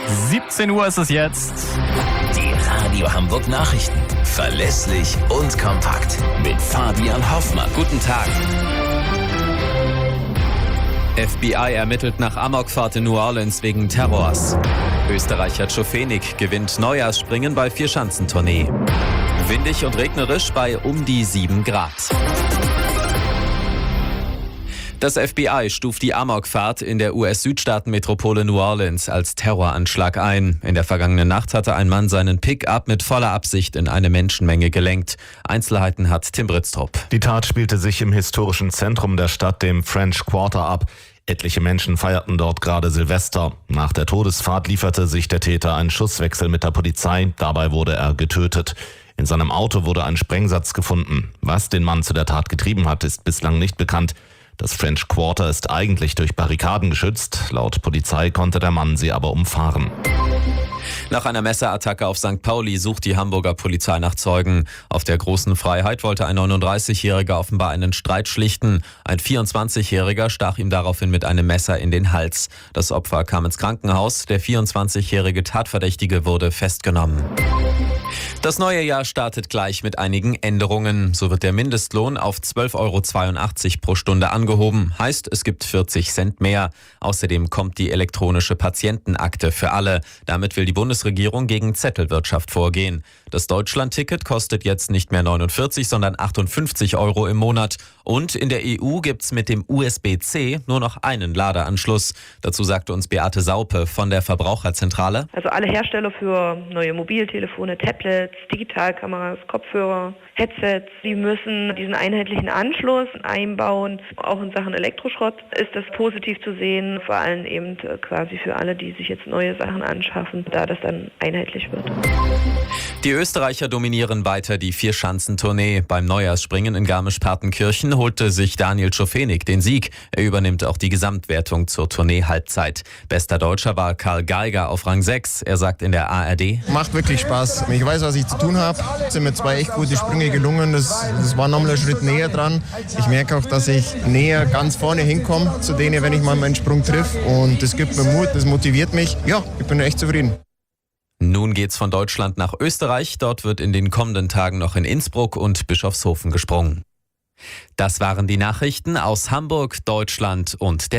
17 Uhr ist es jetzt. Die Radio Hamburg Nachrichten. Verlässlich und kompakt. Mit Fabian Hoffmann. Guten Tag. FBI ermittelt nach Amokfahrt in New Orleans wegen Terrors. Österreicher Czofenik gewinnt Neujahrsspringen bei Vierschanzentournee. Windig und regnerisch bei um die 7 Grad. Das FBI stuft die Amokfahrt in der US-Südstaatenmetropole New Orleans als Terroranschlag ein. In der vergangenen Nacht hatte ein Mann seinen Pickup mit voller Absicht in eine Menschenmenge gelenkt. Einzelheiten hat Tim Britztrup. Die Tat spielte sich im historischen Zentrum der Stadt, dem French Quarter, ab. Etliche Menschen feierten dort gerade Silvester. Nach der Todesfahrt lieferte sich der Täter einen Schusswechsel mit der Polizei. Dabei wurde er getötet. In seinem Auto wurde ein Sprengsatz gefunden. Was den Mann zu der Tat getrieben hat, ist bislang nicht bekannt. Das French Quarter ist eigentlich durch Barrikaden geschützt. Laut Polizei konnte der Mann sie aber umfahren. Nach einer Messerattacke auf St. Pauli sucht die Hamburger Polizei nach Zeugen. Auf der Großen Freiheit wollte ein 39-Jähriger offenbar einen Streit schlichten. Ein 24-Jähriger stach ihm daraufhin mit einem Messer in den Hals. Das Opfer kam ins Krankenhaus. Der 24-jährige Tatverdächtige wurde festgenommen. Das neue Jahr startet gleich mit einigen Änderungen. So wird der Mindestlohn auf 12,82 € pro Stunde angehoben. Heißt, es gibt 40 Cent mehr. Außerdem kommt die elektronische Patientenakte für alle. Damit will die Bundesregierung gegen Zettelwirtschaft vorgehen. Das Deutschland-Ticket kostet jetzt nicht mehr 49, sondern 58 € im Monat. Und in der EU gibt's mit dem USB-C nur noch einen Ladeanschluss. Dazu sagte uns Beate Saupe von der Verbraucherzentrale. Also alle Hersteller für neue Mobiltelefone, Tablets, Digitalkameras, Kopfhörer, Headsets, die müssen diesen einheitlichen Anschluss einbauen. Auch in Sachen Elektroschrott ist das positiv zu sehen, vor allem eben quasi für alle, die sich jetzt neue Sachen anschaffen, da das dann einheitlich wird. Die Österreicher dominieren weiter die Vierschanzentournee. Beim Neujahrsspringen in Garmisch-Partenkirchen holte sich Daniel Czofenik den Sieg. Er übernimmt auch die Gesamtwertung zur Tournee-Halbzeit. Bester Deutscher war Karl Geiger auf Rang 6. Er sagt in der ARD: Macht wirklich Spaß. Ich weiß, was ich zu tun habe. Es sind mir 2 echt gute Sprünge gelungen. Das war nochmal ein Schritt näher dran. Ich merke auch, dass ich näher ganz vorne hinkomme zu denen, wenn ich mal meinen Sprung triff. Und das gibt mir Mut, das motiviert mich. Ja, ich bin echt zufrieden. Nun geht's von Deutschland nach Österreich. Dort wird in den kommenden Tagen noch in Innsbruck und Bischofshofen gesprungen. Das waren die Nachrichten aus Hamburg, Deutschland und der